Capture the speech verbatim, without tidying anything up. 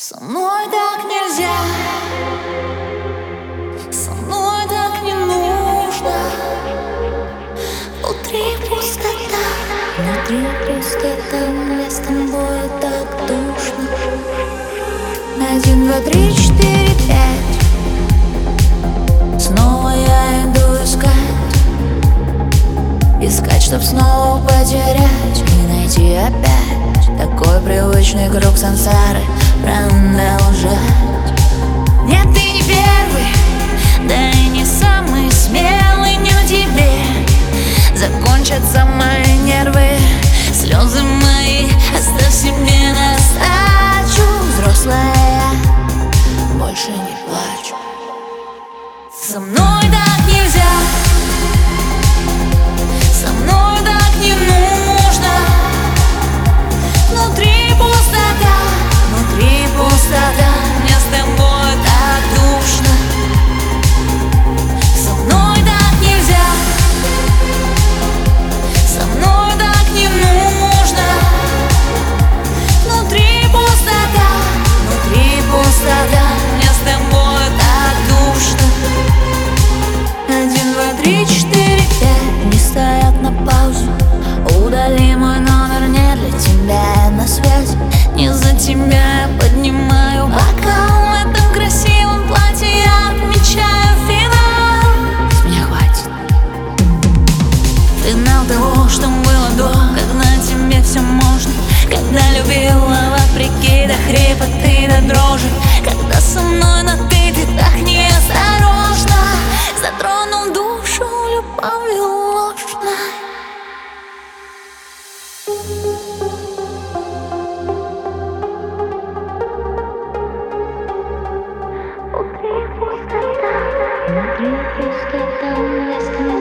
Со мной так нельзя, со мной так не нужно. Внутри пустота, внутри пустота, мне с тобой так душно. Один, два, три, четыре, пять. Снова я иду искать, искать, чтоб снова потерять и найти опять. Такой привычный круг сансары продолжать. Нет, ты не первый, да и не самый смелый. Не на тебе закончатся мои нервы, слезы мои оставь себе на сдачу. Взрослая я больше не плачу. Со мной так нельзя, со мной так не нужно. Внутри пустота, внутри пустота, мне с тобой так душно. Со мной так нельзя, со мной так не нужно. Внутри пустота, внутри пустота, мне с тобой так душно. Один, два, три, четыре, пять. Не стоят на паузе. Удали мой номер, не для тебя на связи. Не за тебя я поднимаю бокал в этом красивом платье. Я отмечаю финал. С меня хватит. Финал того, что было до, когда тебе все можно. Когда любила вопреки до хрипоты, до дрожи. Когда со мной на ты, ты так неосторожно затронул душу любовью ложной. Внутри пустота, внутри пустота, мне с тобой